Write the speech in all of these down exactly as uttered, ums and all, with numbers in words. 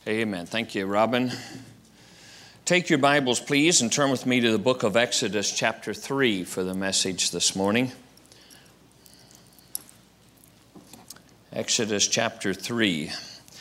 Amen. Thank you, Robin. Take your Bibles, please, and turn with me to the book of Exodus, chapter three, for the message this morning. Exodus, chapter three.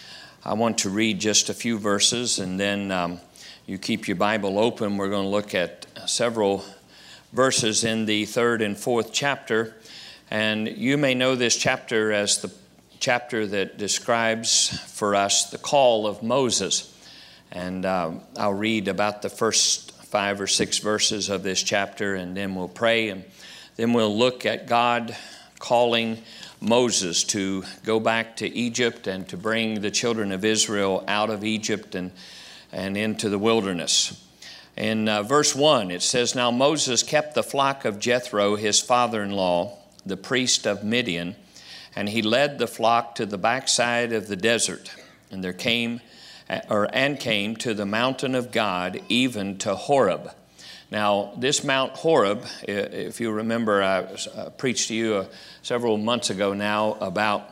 I want to read just a few verses, and then um, you keep your Bible open. We're going to look at several verses in the third and fourth chapter. And you may know this chapter as the chapter that describes for us the call of Moses. And um, I'll read about the first five or six verses of this chapter, and then we'll pray, and then we'll look at God calling Moses to go back to Egypt and to bring the children of Israel out of Egypt and, and into the wilderness. In uh, verse one, it says, "Now Moses kept the flock of Jethro, his father-in-law, the priest of Midian, and he led the flock to the backside of the desert, and there came, or and came to the mountain of God, even to Horeb." Now, this Mount Horeb, if you remember, I uh, preached to you uh, several months ago now about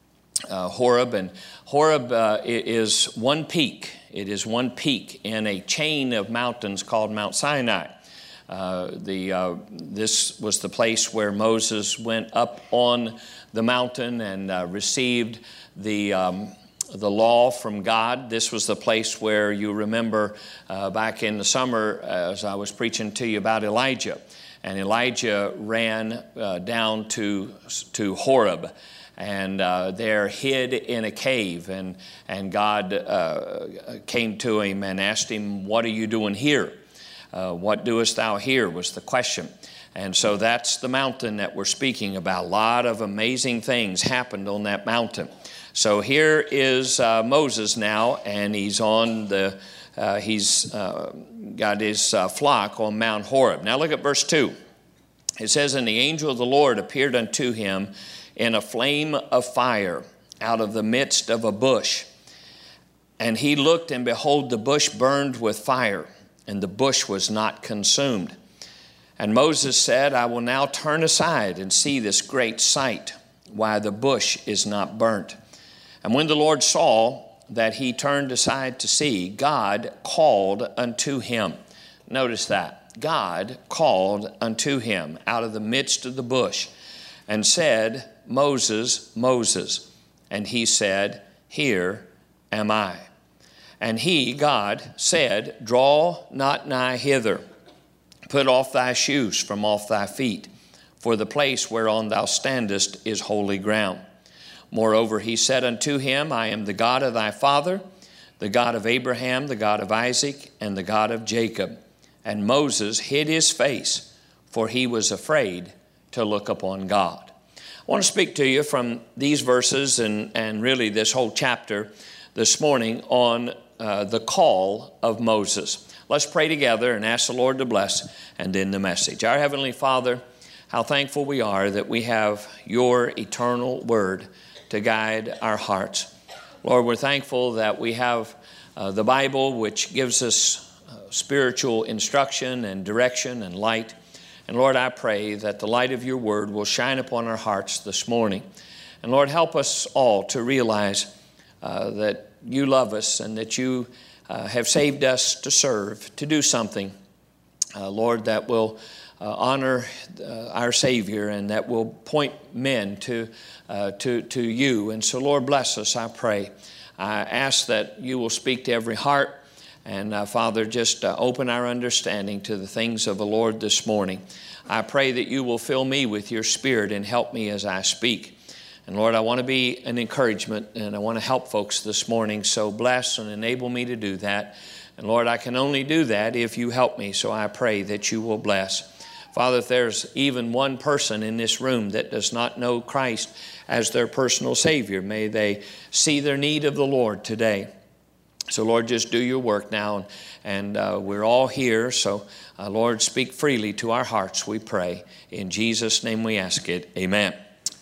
uh, Horeb, and Horeb uh, is one peak. It is one peak in a chain of mountains called Mount Sinai. Uh, the uh, this was the place where Moses went up on the mountain and uh, received the um, the law from God. This was the place where you remember uh, back in the summer as I was preaching to you about Elijah, and Elijah ran uh, down to to Horeb, and uh, there hid in a cave, and and God uh, came to him and asked him, "What are you doing here? Uh, what doest thou here?" was the question. And so that's the mountain that we're speaking about. A lot of amazing things happened on that mountain. So here is uh, Moses now, and he's on the, uh, he's uh, got his uh, flock on Mount Horeb. Now look at verse two. It says, "And the angel of the Lord appeared unto him in a flame of fire out of the midst of a bush. And he looked, and behold, the bush burned with fire, and the bush was not consumed. And Moses said, I will now turn aside and see this great sight, why the bush is not burnt. And when the Lord saw that he turned aside to see, God called unto him." Notice that. God called unto him out of the midst of the bush and said, "Moses, Moses." And he said, "Here am I." And he, God, said, "Draw not nigh hither. Put off thy shoes from off thy feet, for the place whereon thou standest is holy ground." Moreover, he said unto him, "I am the God of thy father, the God of Abraham, the God of Isaac, and the God of Jacob." And Moses hid his face, for he was afraid to look upon God. I want to speak to you from these verses and, and really this whole chapter this morning on uh, the call of Moses. Let's pray together and ask the Lord to bless and end the message. Our Heavenly Father, how thankful we are that we have your eternal word to guide our hearts. Lord, we're thankful that we have uh, the Bible, which gives us uh, spiritual instruction and direction and light. And Lord, I pray that the light of your word will shine upon our hearts this morning. And Lord, help us all to realize uh, that you love us and that you uh, have saved us to serve, to do something, uh, Lord, that will uh, honor uh, our Savior and that will point men to, uh, to, to you. And so, Lord, bless us, I pray. I ask that you will speak to every heart. And, uh, Father, just uh, open our understanding to the things of the Lord this morning. I pray that you will fill me with your Spirit and help me as I speak. And, Lord, I want to be an encouragement, and I want to help folks this morning. So bless and enable me to do that. And, Lord, I can only do that if you help me. So I pray that you will bless. Father, if there's even one person in this room that does not know Christ as their personal Savior, may they see their need of the Lord today. So, Lord, just do your work now. And uh, we're all here. So, uh, Lord, speak freely to our hearts, we pray. In Jesus' name we ask it. Amen.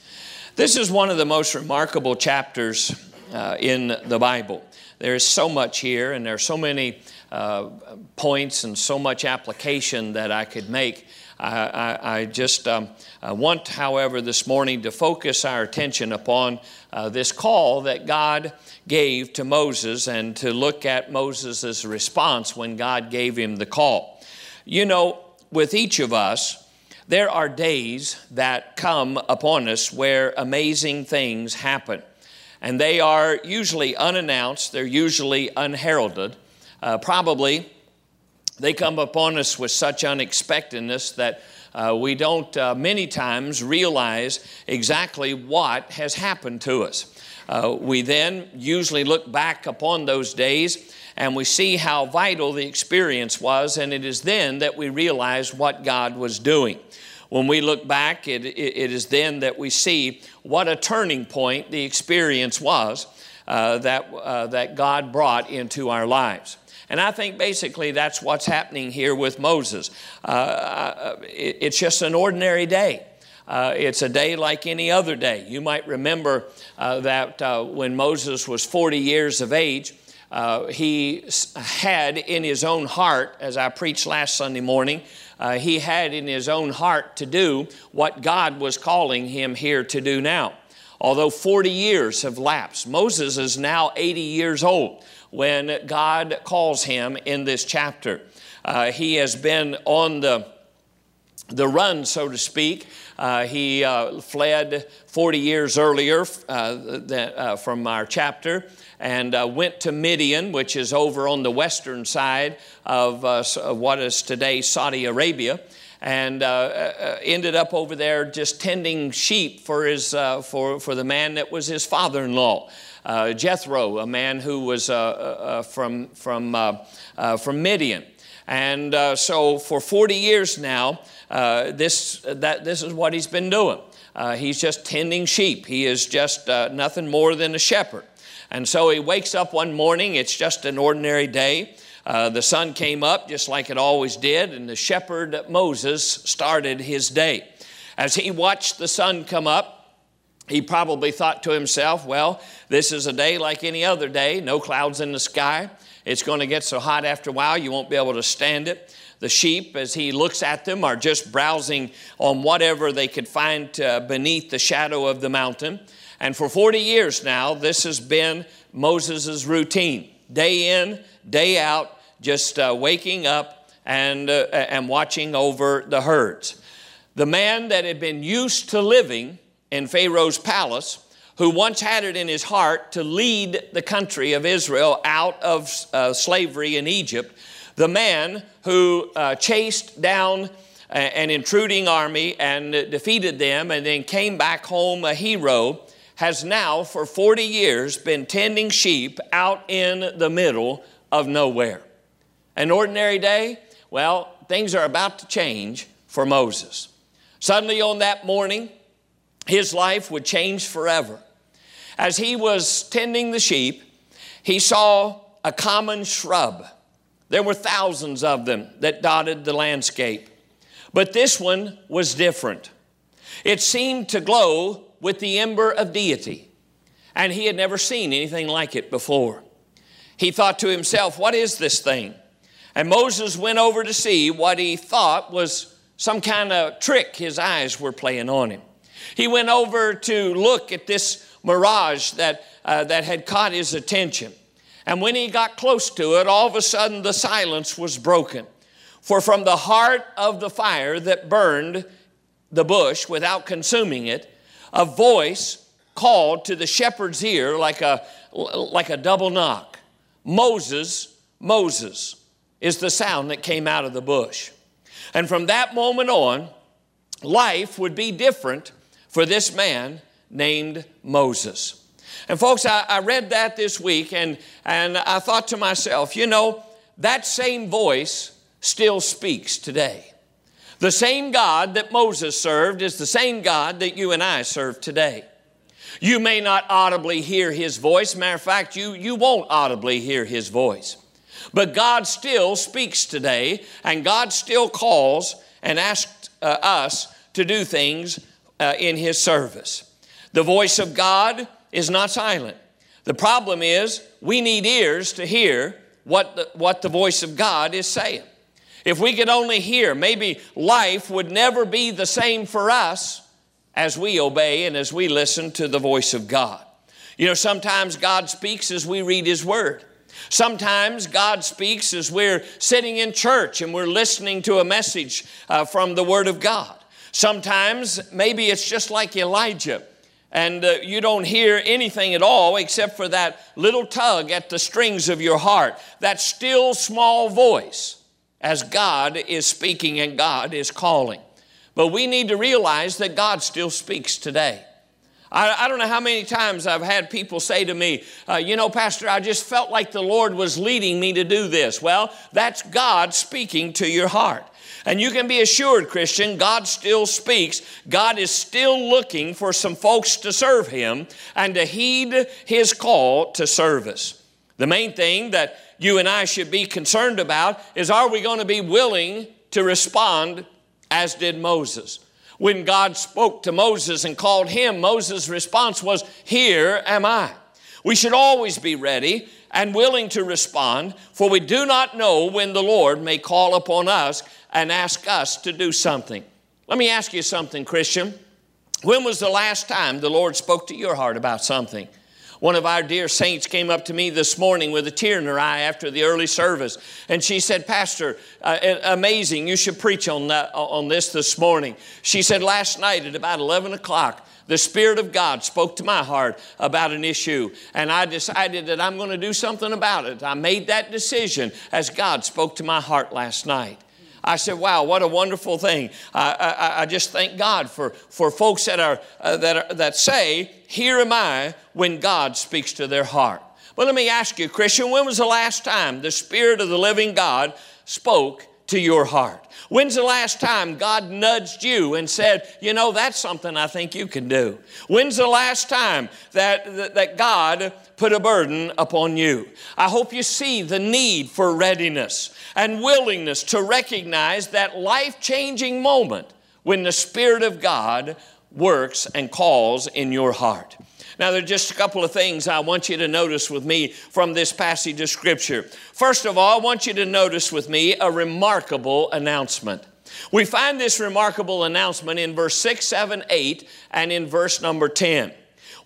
This is one of the most remarkable chapters uh, in the Bible. There is so much here, and there are so many uh, points and so much application that I could make. I, I, I just um, I want, however, this morning to focus our attention upon uh, this call that God gave to Moses and to look at Moses' response when God gave him the call. You know, with each of us, there are days that come upon us where amazing things happen. And they are usually unannounced, they're usually unheralded. Uh, probably they come upon us with such unexpectedness that uh, we don't uh, many times realize exactly what has happened to us. Uh, we then usually look back upon those days and we see how vital the experience was, and it is then that we realize what God was doing. When we look back, it, it, it is then that we see what a turning point the experience was uh, that, uh, that God brought into our lives. And I think basically that's what's happening here with Moses. Uh, it, it's just an ordinary day. Uh, it's a day like any other day. You might remember uh, that uh, when Moses was forty years of age, uh, he had in his own heart, as I preached last Sunday morning, uh, he had in his own heart to do what God was calling him here to do now. Although forty years have lapsed, Moses is now eighty years old when God calls him in this chapter. Uh, he has been on the, the run, so to speak. Uh, he uh, fled forty years earlier uh, that, uh, from our chapter and uh, went to Midian, which is over on the western side of, uh, of what is today Saudi Arabia, and uh, uh, ended up over there just tending sheep for, his, uh, for, for the man that was his father-in-law. Uh, Jethro, a man who was uh, uh, from, from, uh, uh, from Midian. And uh, so for forty years now, uh, this, that, this is what he's been doing. Uh, he's just tending sheep. He is just uh, nothing more than a shepherd. And so he wakes up one morning. It's just an ordinary day. Uh, the sun came up just like it always did, and the shepherd Moses started his day. As he watched the sun come up, he probably thought to himself, well, this is a day like any other day, no clouds in the sky. It's going to get so hot after a while you won't be able to stand it. The sheep, as he looks at them, are just browsing on whatever they could find uh, beneath the shadow of the mountain. And for forty years now, this has been Moses' routine. Day in, day out, just uh, waking up and, uh, and watching over the herds. The man that had been used to living in Pharaoh's palace, who once had it in his heart to lead the country of Israel out of uh, slavery in Egypt, the man who uh, chased down uh, an intruding army and uh, defeated them and then came back home a hero, has now for forty years been tending sheep out in the middle of nowhere. An ordinary day? Well, things are about to change for Moses. Suddenly on that morning, his life would change forever. As he was tending the sheep, he saw a common shrub. There were thousands of them that dotted the landscape. But this one was different. It seemed to glow with the ember of deity, and he had never seen anything like it before. He thought to himself, what is this thing? And Moses went over to see what he thought was some kind of trick his eyes were playing on him. He went over to look at this mirage that, uh, that had caught his attention. And when he got close to it, all of a sudden the silence was broken. For from the heart of the fire that burned the bush without consuming it, a voice called to the shepherd's ear like a, like a double knock. Moses, Moses is the sound that came out of the bush. And from that moment on, life would be different for this man named Moses. And folks, I, I read that this week and, and I thought to myself, you know, that same voice still speaks today. The same God that Moses served is the same God that you and I serve today. You may not audibly hear His voice. Matter of fact, you, you won't audibly hear His voice. But God still speaks today, and God still calls and asks uh, us to do things uh, in His service. The voice of God is not silent. The problem is we need ears to hear what the, what the voice of God is saying. If we could only hear, maybe life would never be the same for us as we obey and as we listen to the voice of God. You know, sometimes God speaks as we read His Word. Sometimes God speaks as we're sitting in church and we're listening to a message uh, from the Word of God. Sometimes maybe it's just like Elijah, and uh, you don't hear anything at all except for that little tug at the strings of your heart, that still small voice as God is speaking and God is calling. But we need to realize that God still speaks today. I, I don't know how many times I've had people say to me, uh, you know, Pastor, I just felt like the Lord was leading me to do this. Well, that's God speaking to your heart. And you can be assured, Christian, God still speaks. God is still looking for some folks to serve Him and to heed His call to service. The main thing that you and I should be concerned about is, are we going to be willing to respond as did Moses? When God spoke to Moses and called him, Moses' response was, "Here am I." We should always be ready and willing to respond, for we do not know when the Lord may call upon us and ask us to do something. Let me ask you something, Christian. When was the last time the Lord spoke to your heart about something? One of our dear saints came up to me this morning with a tear in her eye after the early service. And she said, "Pastor, uh, amazing, you should preach on, that, on this this morning." She said, "Last night at about eleven o'clock, the Spirit of God spoke to my heart about an issue. And I decided that I'm going to do something about it. I made that decision as God spoke to my heart last night." I said, wow, what a wonderful thing. I, I, I just thank God for, for folks that, are, uh, that, are, that say, "Here am I," when God speaks to their heart. But let me ask you, Christian, when was the last time the Spirit of the living God spoke to your heart? When's the last time God nudged you and said, "You know, that's something I think you can do"? When's the last time that, that, that God put a burden upon you? I hope you see the need for readiness and willingness to recognize that life-changing moment when the Spirit of God works and calls in your heart. Now, there are just a couple of things I want you to notice with me from this passage of Scripture. First of all, I want you to notice with me a remarkable announcement. We find this remarkable announcement in verse six, seven, eight, and in verse number ten.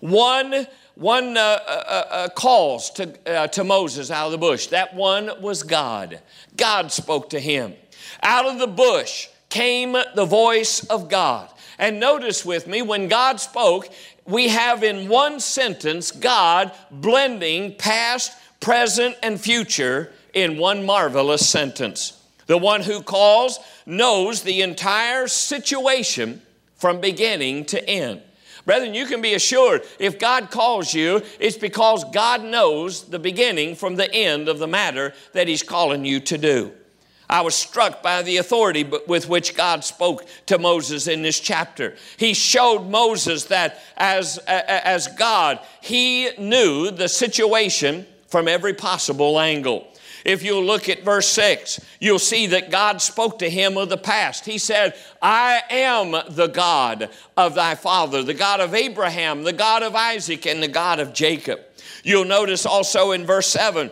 One One uh, uh, uh, calls to, uh, to Moses out of the bush. That one was God. God spoke to him. Out of the bush came the voice of God. And notice with me, when God spoke, we have in one sentence God blending past, present, and future in one marvelous sentence. The one who calls knows the entire situation from beginning to end. Brethren, you can be assured if God calls you, it's because God knows the beginning from the end of the matter that He's calling you to do. I was struck by the authority with which God spoke to Moses in this chapter. He showed Moses that as, as God, He knew the situation from every possible angle. If you look at verse six, you'll see that God spoke to him of the past. He said, "I am the God of thy father, the God of Abraham, the God of Isaac, and the God of Jacob." You'll notice also in verse seven,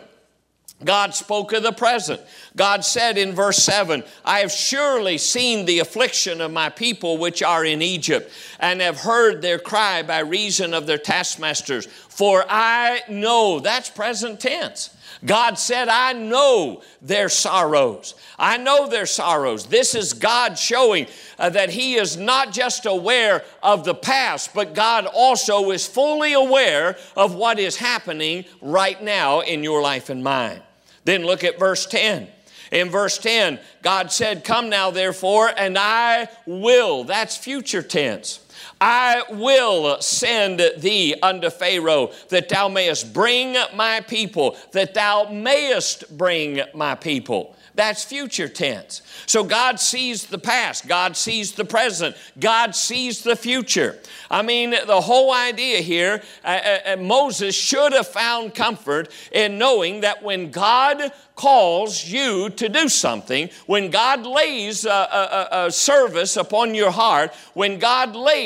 God spoke of the present. God said in verse seven, "I have surely seen the affliction of my people which are in Egypt, and have heard their cry by reason of their taskmasters. For I know," that's present tense. God said, "I know their sorrows." I know their sorrows. This is God showing uh, that He is not just aware of the past, but God also is fully aware of what is happening right now in your life and mine. Then look at verse ten. In verse ten, God said, "Come now, therefore, and I will," that's future tense, "I will send thee unto Pharaoh, that thou mayest bring my people, that thou mayest bring my people." That's future tense. So God sees the past. God sees the present. God sees the future. I mean, the whole idea here, uh, uh, Moses should have found comfort in knowing that when God calls you to do something, when God lays a, a, a service upon your heart, when God lays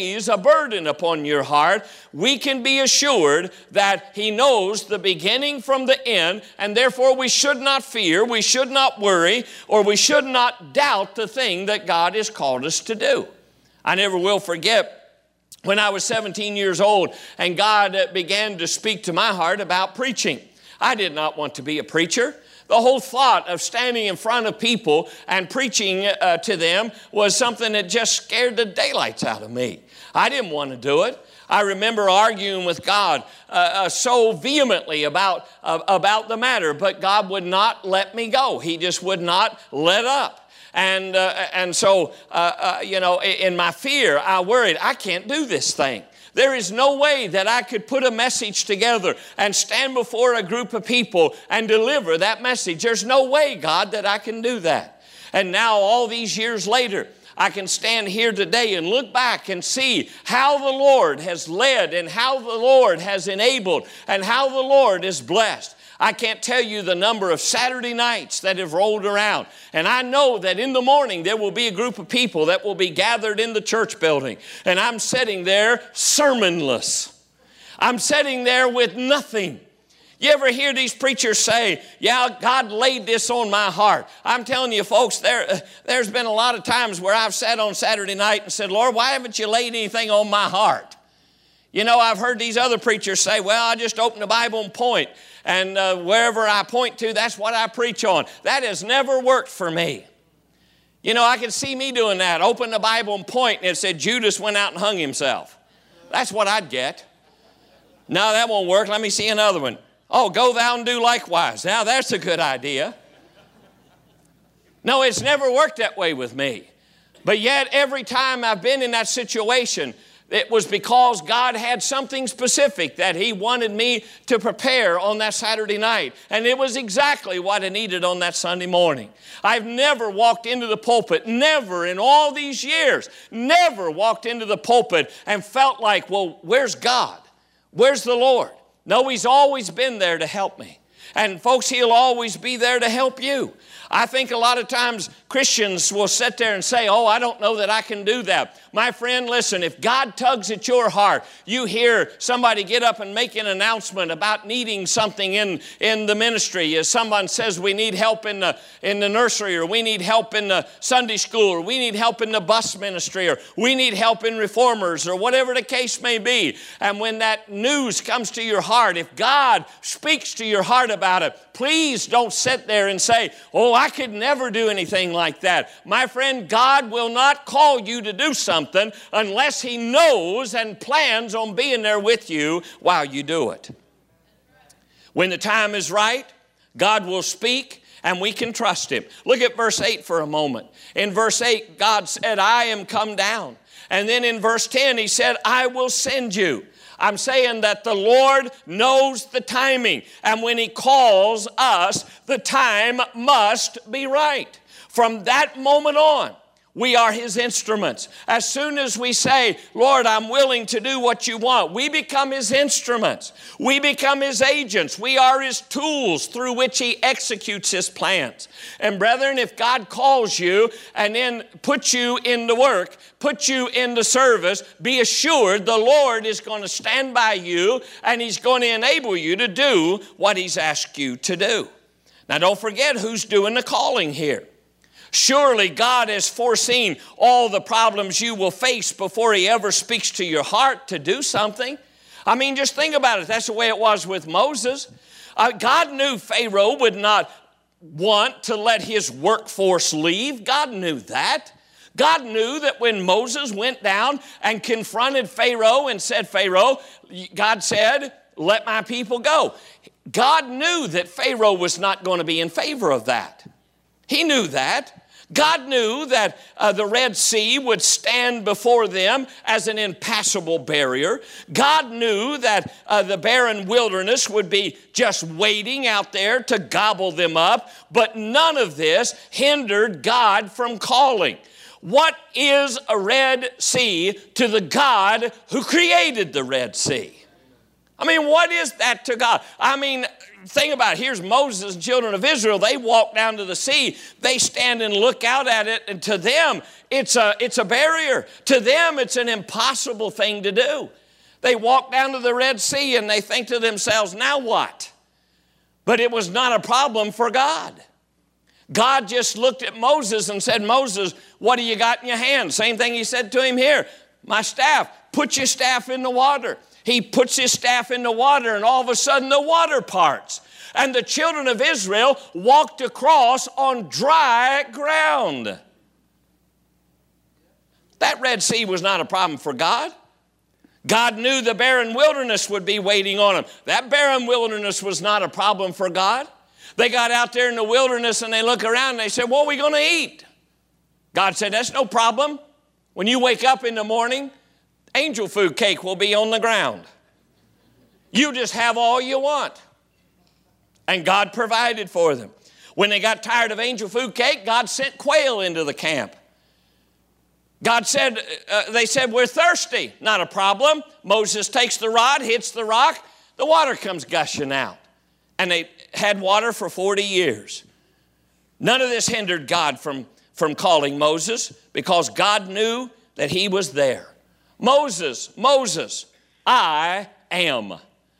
lays a burden upon your heart, we can be assured that He knows the beginning from the end, and therefore we should not fear, we should not worry, or we should not doubt the thing that God has called us to do. I never will forget when I was seventeen years old and God began to speak to my heart about preaching. I did not want to be a preacher. The whole thought of standing in front of people and preaching uh, to them was something that just scared the daylights out of me. I didn't want to do it. I remember arguing with God uh, uh, so vehemently about, uh, about the matter, but God would not let me go. He just would not let up. And, uh, and so, uh, uh, you know, in my fear, I worried, I can't do this thing. There is no way that I could put a message together and stand before a group of people and deliver that message. There's no way, God, that I can do that. And now, all these years later, I can stand here today and look back and see how the Lord has led and how the Lord has enabled and how the Lord is blessed. I can't tell you the number of Saturday nights that have rolled around. And I know that in the morning there will be a group of people that will be gathered in the church building. And I'm sitting there sermonless. I'm sitting there with nothing. You ever hear these preachers say, yeah, God laid this on my heart? I'm telling you, folks, there, uh, there's been a lot of times where I've sat on Saturday night and said, Lord, why haven't you laid anything on my heart? You know, I've heard these other preachers say, well, I just open the Bible and point. And uh, wherever I point to, that's what I preach on. That has never worked for me. You know, I can see me doing that. Open the Bible and point, and it said Judas went out and hung himself. That's what I'd get. No, that won't work. Let me see another one. Oh, go thou and do likewise. Now, that's a good idea. No, it's never worked that way with me. But yet, every time I've been in that situation, it was because God had something specific that He wanted me to prepare on that Saturday night. And it was exactly what I needed on that Sunday morning. I've never walked into the pulpit, never in all these years, never walked into the pulpit and felt like, well, where's God? Where's the Lord? No, He's always been there to help me. And folks, He'll always be there to help you. I think a lot of times Christians will sit there and say, oh, I don't know that I can do that. My friend, listen, if God tugs at your heart, you hear somebody get up and make an announcement about needing something in, in the ministry. As someone says we need help in the, in the nursery, or we need help in the Sunday school, or we need help in the bus ministry, or we need help in reformers, or whatever the case may be. And when that news comes to your heart, if God speaks to your heart about it, please don't sit there and say, oh, I could never do anything like that. My friend, God will not call you to do something unless He knows and plans on being there with you while you do it. When the time is right, God will speak and we can trust Him. Look at verse eight for a moment. In verse eight, God said, I am come down. And then in verse ten, He said, I will send you. I'm saying that the Lord knows the timing. And when He calls us, the time must be right. From that moment on, we are His instruments. As soon as we say, Lord, I'm willing to do what you want, we become His instruments. We become His agents. We are His tools through which He executes His plans. And brethren, if God calls you and then puts you into work, puts you into service, be assured the Lord is going to stand by you and He's going to enable you to do what He's asked you to do. Now, don't forget who's doing the calling here. Surely God has foreseen all the problems you will face before He ever speaks to your heart to do something. I mean, just think about it. That's the way it was with Moses. Uh, God knew Pharaoh would not want to let his workforce leave. God knew that. God knew that when Moses went down and confronted Pharaoh and said, Pharaoh, God said, let my people go. God knew that Pharaoh was not going to be in favor of that. He knew that. God knew that uh, the Red Sea would stand before them as an impassable barrier. God knew that uh, the barren wilderness would be just waiting out there to gobble them up. But none of this hindered God from calling. What is a Red Sea to the God who created the Red Sea? I mean, what is that to God? I mean, think about it. Here's Moses and children of Israel. They walk down to the sea. They stand and look out at it. And to them, it's a, it's a barrier. To them, it's an impossible thing to do. They walk down to the Red Sea and they think to themselves, now what? But it was not a problem for God. God just looked at Moses and said, Moses, what do you got in your hand? Same thing he said to him here. My staff, put your staff in the water. He puts his staff in the water, and all of a sudden the water parts. And the children of Israel walked across on dry ground. That Red Sea was not a problem for God. God knew the barren wilderness would be waiting on them. That barren wilderness was not a problem for God. They got out there in the wilderness and they look around and they said, what are we going to eat? God said, that's no problem. When you wake up in the morning, angel food cake will be on the ground. You just have all you want. And God provided for them. When they got tired of angel food cake, God sent quail into the camp. God said, uh, they said, we're thirsty. Not a problem. Moses takes the rod, hits the rock, the water comes gushing out. And they had water for forty years. None of this hindered God from, from calling Moses because God knew that he was there. Moses, Moses, I am.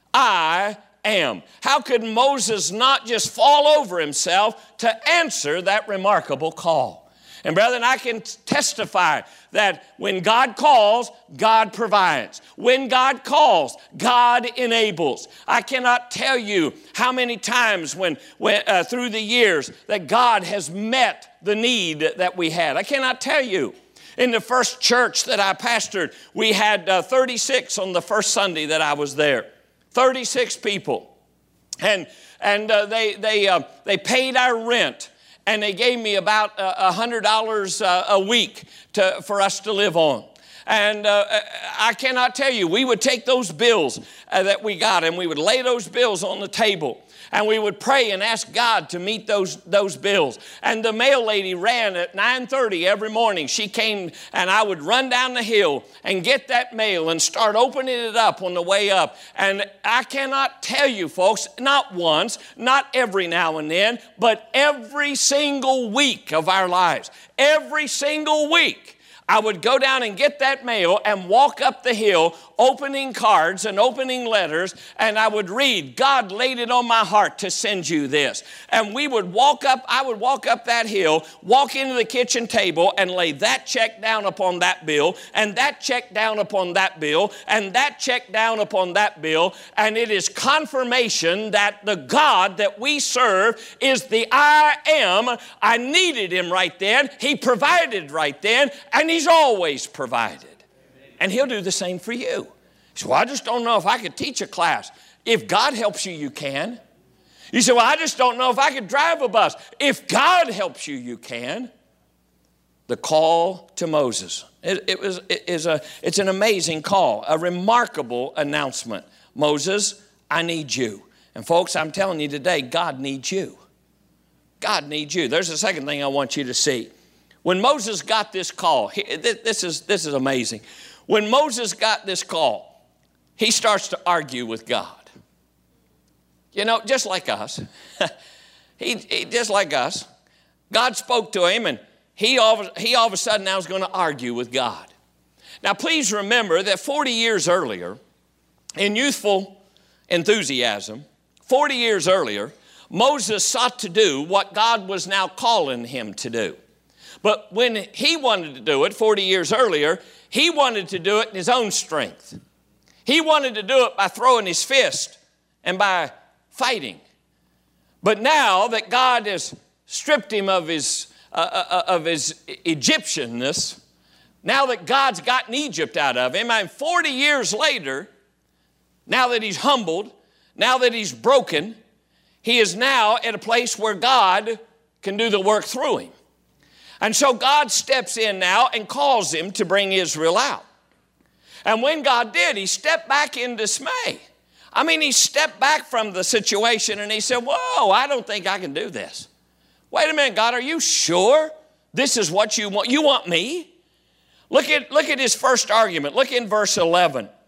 I am. How could Moses not just fall over himself to answer that remarkable call? And brethren, I can testify that when God calls, God provides. When God calls, God enables. I cannot tell you how many times when, when uh, through the years that God has met the need that we had. I cannot tell you. In the first church that I pastored, we had uh, thirty-six on the first Sunday that I was there. thirty-six people. And, and uh, they, they, uh, they paid our rent. And they gave me about uh, one hundred dollars uh, a week to, for us to live on. And uh, I cannot tell you, we would take those bills uh, that we got and we would lay those bills on the table. And we would pray and ask God to meet those, those bills. And the mail lady ran at nine thirty every morning. She came and I would run down the hill and get that mail and start opening it up on the way up. And I cannot tell you, folks, not once, not every now and then, but every single week of our lives, every single week, I would go down and get that mail and walk up the hill opening cards and opening letters, and I would read, God laid it on my heart to send you this. And we would walk up, I would walk up that hill, walk into the kitchen table and lay that check down upon that bill, and that check down upon that bill, and that check down upon that bill, and it is confirmation that the God that we serve is the I am. I needed him right then. He provided right then, and he's always provided. And he'll do the same for you. So I just don't know if I could teach a class. If God helps you, you can. You say, well, I just don't know if I could drive a bus. If God helps you, you can. The call to Moses. It, it was, it is a, it's an amazing call, a remarkable announcement. Moses, I need you. And folks, I'm telling you today, God needs you. God needs you. There's a second thing I want you to see. When Moses got this call, this is, this is amazing. When Moses got this call, he starts to argue with God. You know, just like us. he, he just like us. God spoke to him, and he all, of, he all of a sudden now is going to argue with God. Now, please remember that forty years earlier, in youthful enthusiasm, forty years earlier, Moses sought to do what God was now calling him to do. But when he wanted to do it forty years earlier, he wanted to do it in his own strength. He wanted to do it by throwing his fist and by fighting. But now that God has stripped him of his, uh, uh, of his Egyptianness, now that God's gotten Egypt out of him, and forty years later, now that he's humbled, now that he's broken, he is now at a place where God can do the work through him. And so God steps in now and calls him to bring Israel out. And when God did, he stepped back in dismay. I mean, he stepped back from the situation and he said, whoa, I don't think I can do this. Wait a minute, God, are you sure this is what you want? You want me? Look at, look at his first argument. Look in verse eleven.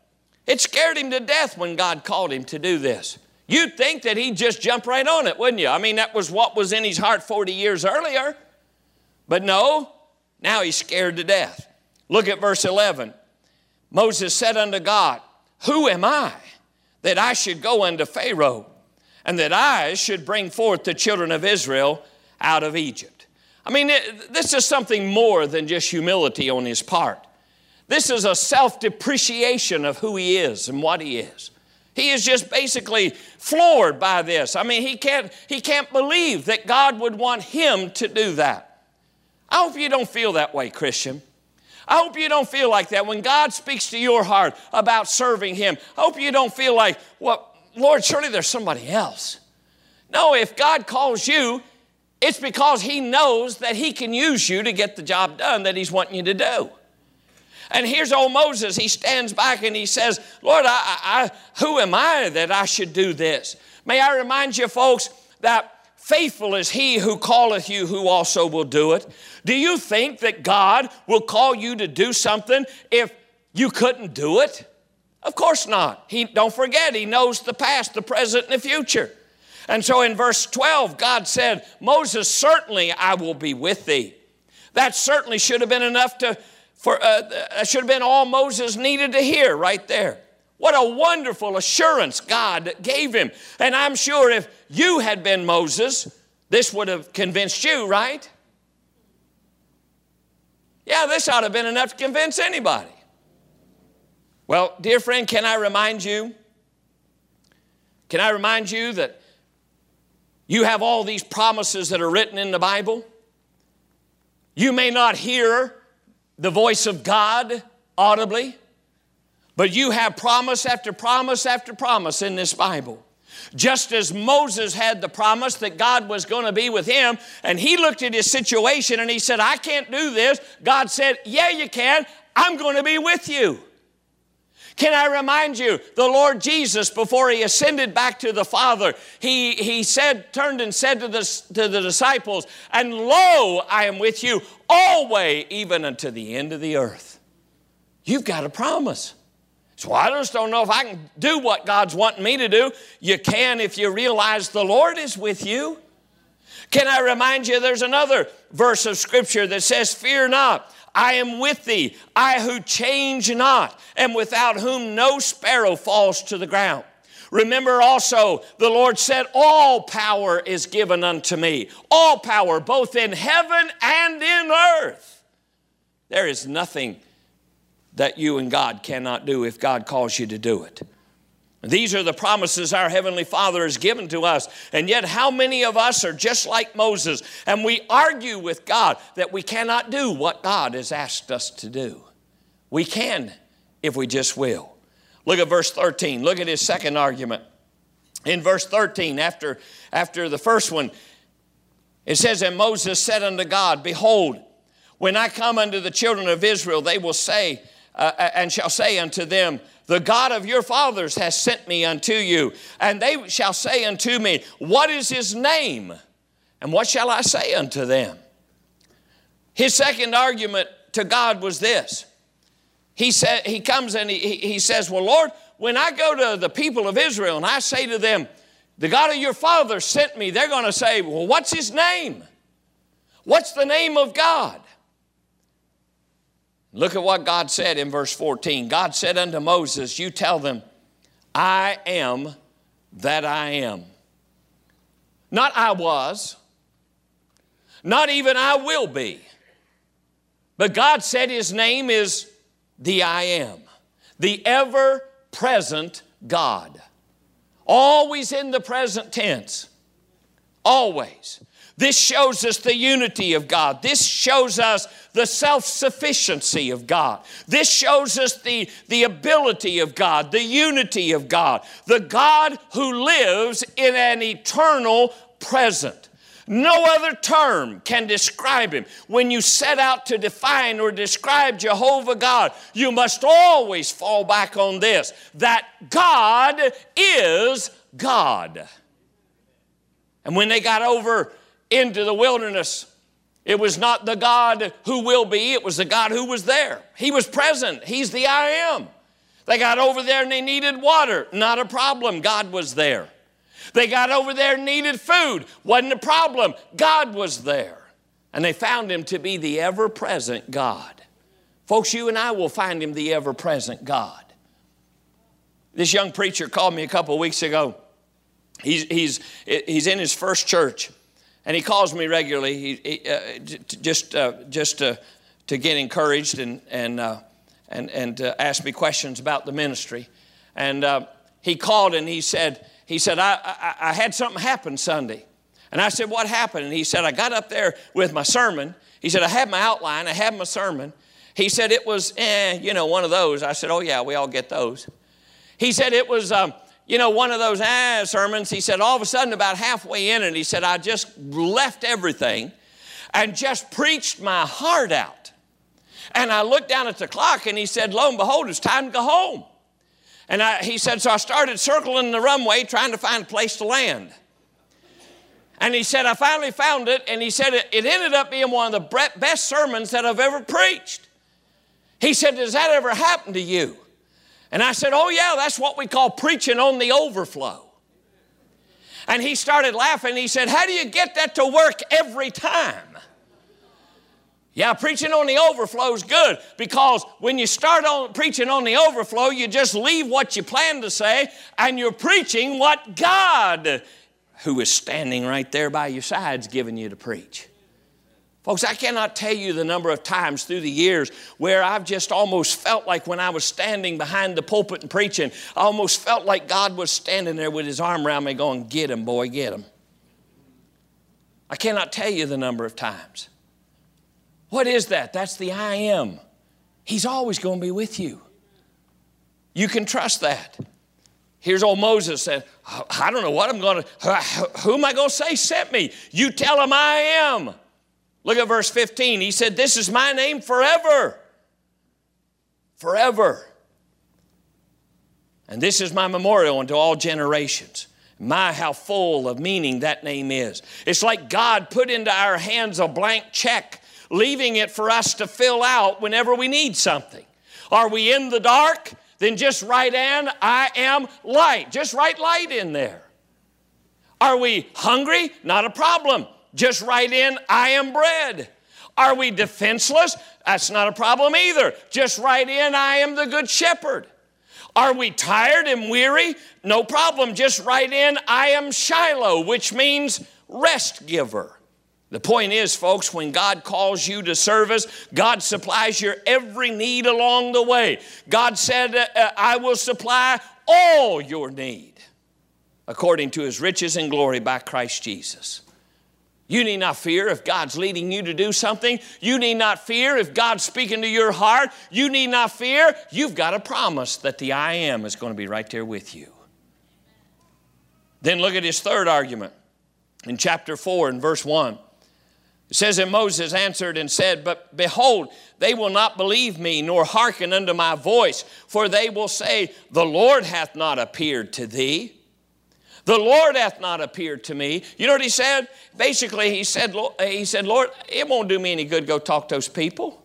It scared him to death when God called him to do this. You'd think that he'd just jump right on it, wouldn't you? I mean, that was what was in his heart forty years earlier. But no, now he's scared to death. Look at verse eleven. Moses said unto God, who am I that I should go unto Pharaoh, and that I should bring forth the children of Israel out of Egypt? I mean, it, this is something more than just humility on his part. This is a self-depreciation of who he is and what he is. He is just basically floored by this. I mean, he can't, he can't believe that God would want him to do that. I hope you don't feel that way, Christian. I hope you don't feel like that. When God speaks to your heart about serving him, I hope you don't feel like, well, Lord, surely there's somebody else. No, if God calls you, it's because he knows that he can use you to get the job done that he's wanting you to do. And here's old Moses. He stands back and he says, Lord, I, I, who am I that I should do this? May I remind you, folks, that faithful is he who calleth you, who also will do it. Do you think that God will call you to do something if you couldn't do it? Of course not. He, don't forget, he knows the past, the present, and the future. And so in verse twelve, God said, Moses, certainly I will be with thee. That certainly should have been enough to, for, uh, that should have been all Moses needed to hear right there. What a wonderful assurance God gave him. And I'm sure if you had been Moses, this would have convinced you, right? Yeah, this ought to have been enough to convince anybody. Well, dear friend, can I remind you? Can I remind you that you have all these promises that are written in the Bible? You may not hear the voice of God audibly, but you have promise after promise after promise in this Bible. Just as Moses had the promise that God was going to be with him, and he looked at his situation and he said, I can't do this. God said, yeah, you can. I'm going to be with you. Can I remind you, the Lord Jesus, before he ascended back to the Father, he, he said, turned and said to the, to the disciples, and lo, I am with you always, even unto the end of the earth. You've got a promise. So I just don't know if I can do what God's wanting me to do. You can if you realize the Lord is with you. Can I remind you, there's another verse of Scripture that says, fear not. I am with thee, I who change not, and without whom no sparrow falls to the ground. Remember also, the Lord said, all power is given unto me. All power, both in heaven and in earth. There is nothing that you and God cannot do if God calls you to do it. These are the promises our Heavenly Father has given to us. And yet how many of us are just like Moses and we argue with God that we cannot do what God has asked us to do? We can if we just will. Look at verse thirteen. Look at his second argument. In verse thirteen, after, after the first one, it says, and Moses said unto God, behold, when I come unto the children of Israel, they will say, uh, and shall say unto them, the God of your fathers has sent me unto you. And they shall say unto me, what is his name? And what shall I say unto them? His second argument to God was this. He said, he comes and he, he says, well, Lord, when I go to the people of Israel and I say to them, the God of your fathers sent me, they're going to say, well, what's his name? What's the name of God? Look at what God said in verse fourteen. God said unto Moses, you tell them, I am that I am. Not I was, not even I will be. But God said his name is the I am, the ever-present God. Always in the present tense. Always. This shows us the unity of God. This shows us the self-sufficiency of God. This shows us the, the ability of God, the unity of God, the God who lives in an eternal present. No other term can describe him. When you set out to define or describe Jehovah God, you must always fall back on this, that God is God. And when they got over into the wilderness, it was not the God who will be, it was the God who was there. He was present. He's the I am. They got over there and they needed water. Not a problem. God was there. They got over there and needed food. Wasn't a problem. God was there. And they found Him to be the ever-present God. Folks, you and I will find Him the ever-present God. This young preacher called me a couple of weeks ago. He's, he's, he's in his first church. And he calls me regularly he, he, uh, just, uh, just uh, to get encouraged and, and, uh, and, and uh, ask me questions about the ministry. And uh, he called and he said, he said I, I, I had something happen Sunday. And I said, what happened? And he said, I got up there with my sermon. He said, I had my outline. I had my sermon. He said, it was, eh, you know, one of those. I said, oh, yeah, we all get those. He said, it was, um, you know, one of those ah, sermons. He said, all of a sudden, about halfway in it, he said, I just left everything and just preached my heart out. And I looked down at the clock, and he said, lo and behold, it's time to go home. And I, he said, so I started circling the runway, trying to find a place to land. And he said, I finally found it, and he said, it, it ended up being one of the best sermons that I've ever preached. He said, does that ever happen to you? And I said, oh, yeah, that's what we call preaching on the overflow. And he started laughing. He said, how do you get that to work every time? Yeah, preaching on the overflow is good, because when you start on preaching on the overflow, you just leave what you plan to say, and you're preaching what God, who is standing right there by your side, is giving you to preach. Folks, I cannot tell you the number of times through the years where I've just almost felt like when I was standing behind the pulpit and preaching, I almost felt like God was standing there with His arm around me going, get him, boy, get him. I cannot tell you the number of times. What is that? That's the I am. He's always going to be with you. You can trust that. Here's old Moses said, I don't know what I'm going to, who am I going to say sent me? You tell him I am. Look at verse fifteen. He said, this is my name forever. Forever. And this is my memorial unto all generations. My, how full of meaning that name is. It's like God put into our hands a blank check, leaving it for us to fill out whenever we need something. Are we in the dark? Then just write in, I am light. Just write light in there. Are we hungry? Not a problem. Just write in, I am bread. Are we defenseless? That's not a problem either. Just write in, I am the good shepherd. Are we tired and weary? No problem. Just write in, I am Shiloh, which means rest giver. The point is, folks, when God calls you to service, God supplies your every need along the way. God said, uh, I will supply all your need according to His riches and glory by Christ Jesus. You need not fear if God's leading you to do something. You need not fear if God's speaking to your heart. You need not fear. You've got a promise that the I am is going to be right there with you. Then look at his third argument in chapter four and verse one. It says, and Moses answered and said, but behold, they will not believe me, nor hearken unto my voice, for they will say, the Lord hath not appeared to thee. The Lord hath not appeared to me. You know what he said? Basically, he said, he said, Lord, it won't do me any good to go talk to those people.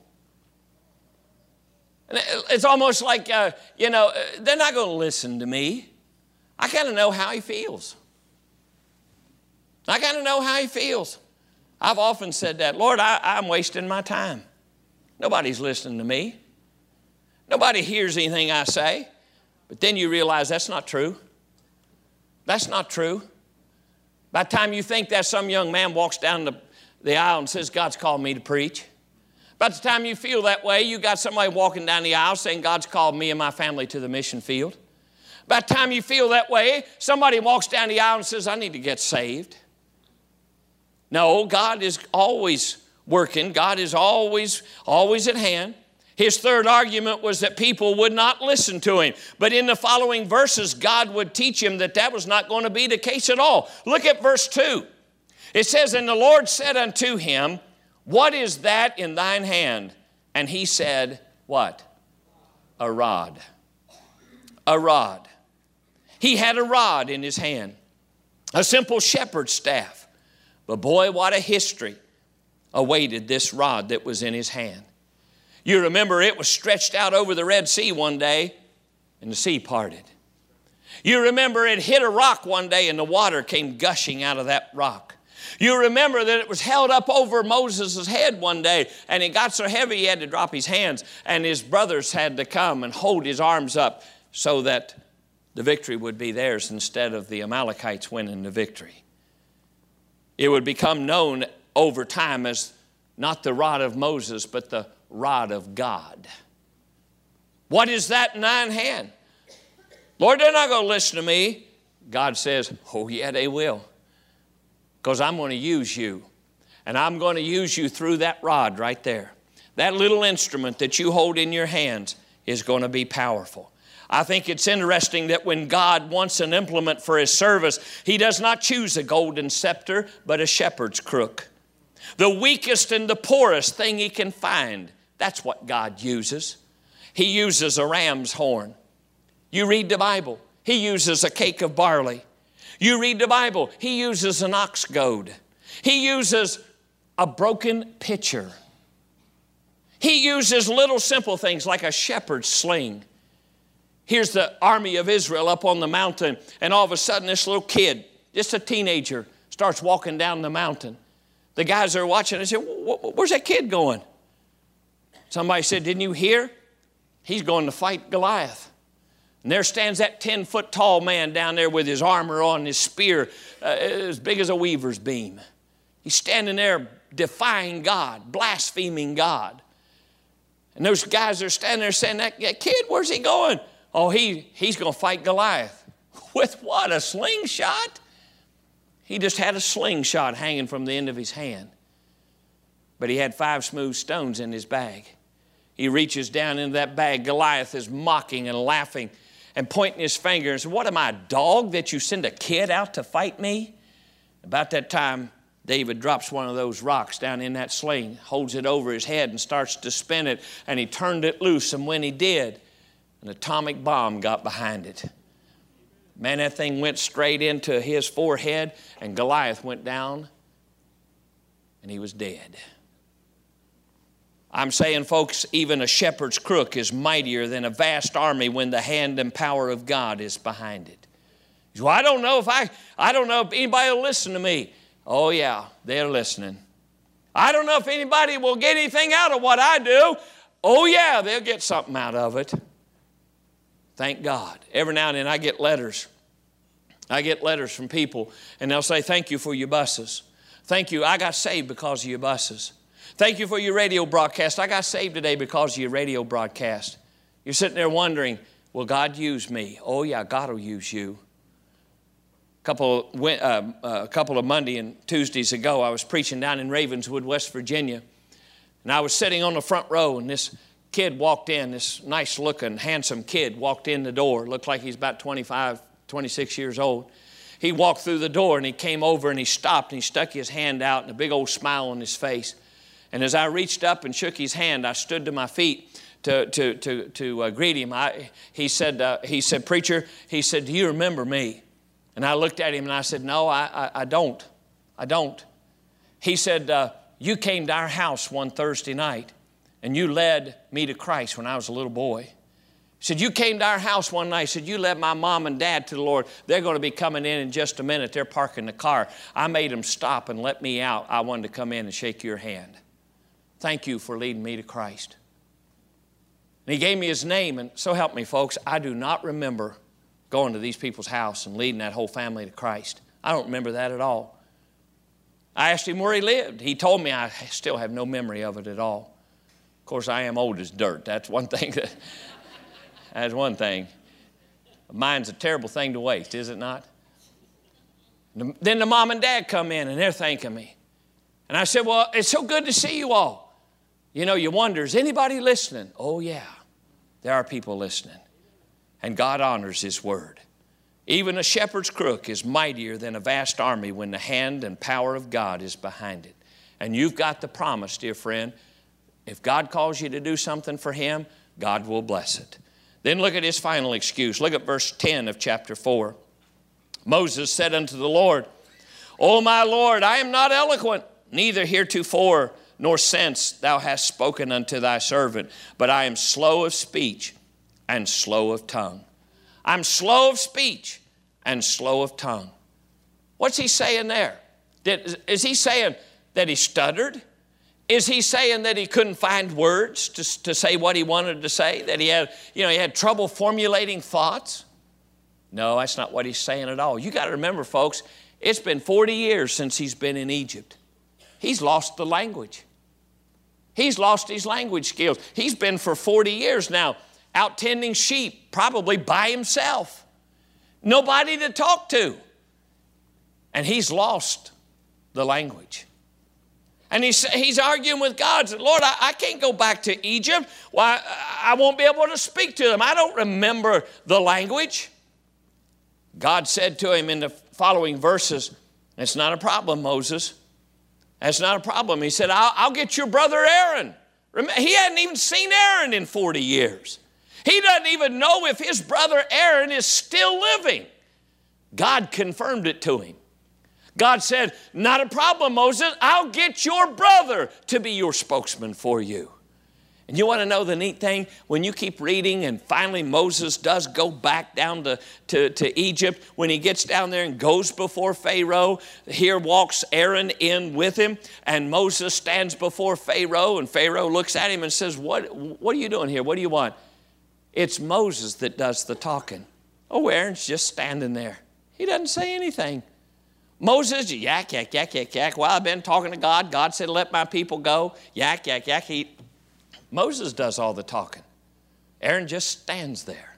And it's almost like, uh, you know, they're not going to listen to me. I kind of know how he feels. I kind of know how he feels. I've often said that, Lord, I, I'm wasting my time. Nobody's listening to me. Nobody hears anything I say. But then you realize that's not true. That's not true. By the time you think that, some young man walks down the, the aisle and says, God's called me to preach. By the time you feel that way, you got somebody walking down the aisle saying, God's called me and my family to the mission field. By the time you feel that way, somebody walks down the aisle and says, I need to get saved. No, God is always working. God is always, always at hand. His third argument was that people would not listen to him. But in the following verses, God would teach him that that was not going to be the case at all. Look at verse two. It says, and the Lord said unto him, what is that in thine hand? And he said, what? A rod. A rod. He had a rod in his hand, a simple shepherd's staff. But boy, what a history awaited this rod that was in his hand. You remember it was stretched out over the Red Sea one day, and the sea parted. You remember it hit a rock one day and the water came gushing out of that rock. You remember that it was held up over Moses' head one day, and it got so heavy he had to drop his hands, and his brothers had to come and hold his arms up so that the victory would be theirs instead of the Amalekites winning the victory. It would become known over time as not the rod of Moses, but the rod of God. What is that in thine hand? Lord, they're not going to listen to me. God says, oh yeah, they will. Because I'm going to use you. And I'm going to use you through that rod right there. That little instrument that you hold in your hands is going to be powerful. I think it's interesting that when God wants an implement for His service, He does not choose a golden scepter, but a shepherd's crook. The weakest and the poorest thing He can find, that's what God uses. He uses a ram's horn. You read the Bible, He uses a cake of barley. You read the Bible, He uses an ox goad. He uses a broken pitcher. He uses little simple things like a shepherd's sling. Here's the army of Israel up on the mountain, and all of a sudden this little kid, just a teenager, starts walking down the mountain. The guys are watching and say, where's that kid going? Somebody said, didn't you hear? He's going to fight Goliath. And there stands that ten-foot tall man down there with his armor on, his spear uh, as big as a weaver's beam. He's standing there defying God, blaspheming God. And those guys are standing there saying, that, that kid, where's he going? Oh, he, he's going to fight Goliath. With what, a slingshot? He just had a slingshot hanging from the end of his hand. But he had five smooth stones in his bag. He reaches down into that bag. Goliath is mocking and laughing and pointing his finger and says, what am I, a dog that you send a kid out to fight me? About that time, David drops one of those rocks down in that sling, holds it over his head and starts to spin it, and he turned it loose, and when he did, an atomic bomb got behind it. Man, that thing went straight into his forehead, and Goliath went down, and he was dead. I'm saying, folks, even a shepherd's crook is mightier than a vast army when the hand and power of God is behind it. Well, I don't know if I, I don't know if anybody will listen to me. Oh yeah, they're listening. I don't know if anybody will get anything out of what I do. Oh yeah, they'll get something out of it. Thank God. Every now and then I get letters. I get letters from people, and they'll say, thank you for your buses. Thank you, I got saved because of your buses. Thank you for your radio broadcast. I got saved today because of your radio broadcast. You're sitting there wondering, will God use me? Oh yeah, God will use you. A couple, uh, a couple of Monday and Tuesdays ago, I was preaching down in Ravenswood, West Virginia. And I was sitting on the front row, and this kid walked in, this nice-looking, handsome kid walked in the door. Looked like he's about twenty-five, twenty-six years old. He walked through the door, and he came over, and he stopped, and he stuck his hand out, and a big old smile on his face. And as I reached up and shook his hand, I stood to my feet to, to, to, to uh, greet him. I, he, said, uh, he said, preacher, he said, do you remember me? And I looked at him and I said, no, I, I, I don't. I don't. He said, uh, you came to our house one Thursday night and you led me to Christ when I was a little boy. He said, you came to our house one night. He said, you led my mom and dad to the Lord. They're going to be coming in in just a minute. They're parking the car. I made them stop and let me out. I wanted to come in and shake your hand. Thank you for leading me to Christ. And he gave me his name, and so help me, folks, I do not remember going to these people's house and leading that whole family to Christ. I don't remember that at all. I asked him where he lived. He told me. I still have no memory of it at all. Of course, I am old as dirt. That's one thing. That, that's one thing. Mine's a terrible thing to waste, is it not? Then the mom and dad come in, and they're thanking me. And I said, well, it's so good to see you all. You know, you wonder, is anybody listening? Oh, yeah, there are people listening. And God honors His word. Even a shepherd's crook is mightier than a vast army when the hand and power of God is behind it. And you've got the promise, dear friend, if God calls you to do something for Him, God will bless it. Then look at his final excuse. Look at verse ten of chapter four. Moses said unto the Lord, O my Lord, I am not eloquent, neither heretofore nor since thou hast spoken unto thy servant, but I am slow of speech and slow of tongue. I'm slow of speech and slow of tongue. What's he saying there? Did, is he saying that he stuttered? Is he saying that he couldn't find words to, to say what he wanted to say? That he had, you know, he had trouble formulating thoughts? No, that's not what he's saying at all. You got to remember, folks, it's been forty years since he's been in Egypt. He's lost the language. He's lost his language skills. He's been for forty years now out tending sheep, probably by himself. Nobody to talk to. And he's lost the language. And he's, he's arguing with God. Said, Lord, I, I can't go back to Egypt. Well, I, I won't be able to speak to them. I don't remember the language. God said to him in the following verses, it's not a problem, Moses. That's not a problem. He said, I'll, I'll get your brother Aaron. Remember, he hadn't even seen Aaron in forty years. He doesn't even know if his brother Aaron is still living. God confirmed it to him. God said, not a problem, Moses. I'll get your brother to be your spokesman for you. And you want to know the neat thing? When you keep reading and finally Moses does go back down to, to, to Egypt, when he gets down there and goes before Pharaoh, here walks Aaron in with him, and Moses stands before Pharaoh, and Pharaoh looks at him and says, what, what are you doing here? What do you want? It's Moses that does the talking. Oh, Aaron's just standing there. He doesn't say anything. Moses, yak, yak, yak, yak, yak. Well, I've been talking to God. God said, let my people go. Yak, yak, yak. He, Moses does all the talking. Aaron just stands there.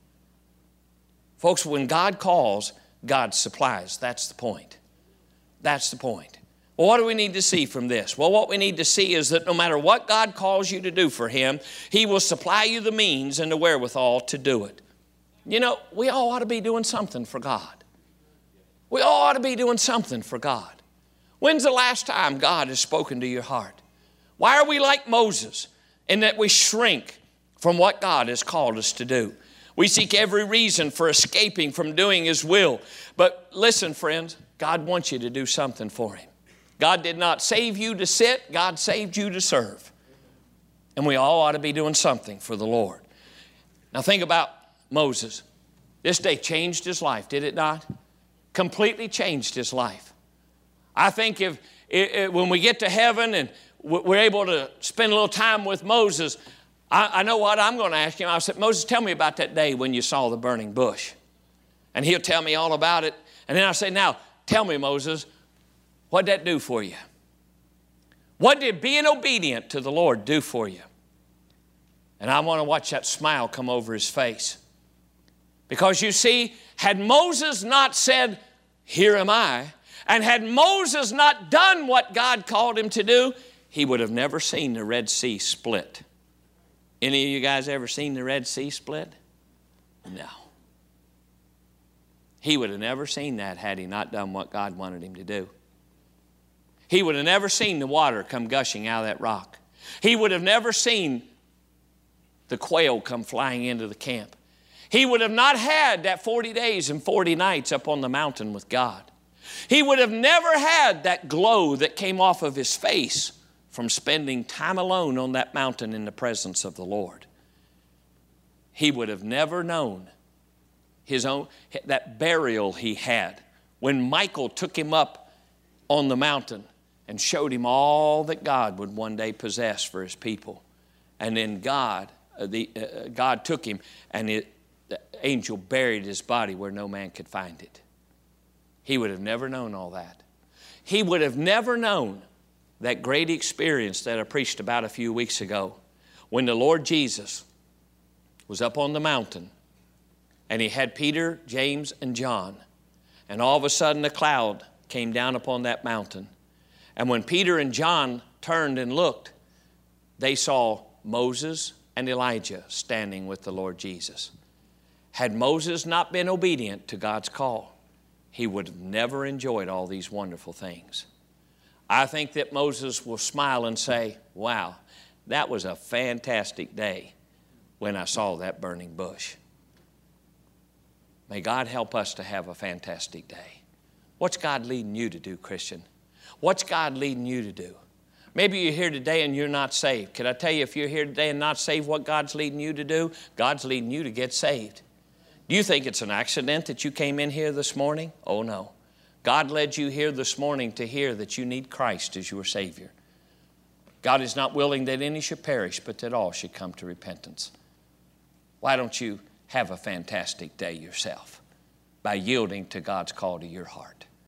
Folks, when God calls, God supplies. That's the point. That's the point. Well, what do we need to see from this? Well, what we need to see is that no matter what God calls you to do for Him, He will supply you the means and the wherewithal to do it. You know, we all ought to be doing something for God. We all ought to be doing something for God. When's the last time God has spoken to your heart? Why are we like Moses in that we shrink from what God has called us to do? We seek every reason for escaping from doing His will. But listen, friends, God wants you to do something for Him. God did not save you to sit. God saved you to serve. And we all ought to be doing something for the Lord. Now think about Moses. This day changed his life, did it not? Completely changed his life. I think if, if when we get to heaven and we're able to spend a little time with Moses, I, I know what I'm going to ask him. I said, Moses, tell me about that day when you saw the burning bush. And he'll tell me all about it. And then I say, now, tell me, Moses, what did that do for you? What did being obedient to the Lord do for you? And I want to watch that smile come over his face. Because you see, had Moses not said, here am I, and had Moses not done what God called him to do, he would have never seen the Red Sea split. Any of you guys ever seen the Red Sea split? No. He would have never seen that had he not done what God wanted him to do. He would have never seen the water come gushing out of that rock. He would have never seen the quail come flying into the camp. He would have not had that forty days and forty nights up on the mountain with God. He would have never had that glow that came off of his face from spending time alone on that mountain in the presence of the Lord. He would have never known his own, that burial he had when Michael took him up on the mountain and showed him all that God would one day possess for His people. And then God, uh, the, uh, God took him and it, the angel buried his body where no man could find it. He would have never known all that. He would have never known that great experience that I preached about a few weeks ago when the Lord Jesus was up on the mountain and He had Peter, James, and John. And all of a sudden a cloud came down upon that mountain. And when Peter and John turned and looked, they saw Moses and Elijah standing with the Lord Jesus. Had Moses not been obedient to God's call, he would have never enjoyed all these wonderful things. I think that Moses will smile and say, wow, that was a fantastic day when I saw that burning bush. May God help us to have a fantastic day. What's God leading you to do, Christian? What's God leading you to do? Maybe you're here today and you're not saved. Can I tell you, if you're here today and not saved, what God's leading you to do? God's leading you to get saved. Do you think it's an accident that you came in here this morning? Oh, no. God led you here this morning to hear that you need Christ as your Savior. God is not willing that any should perish, but that all should come to repentance. Why don't you have a fantastic day yourself by yielding to God's call to your heart?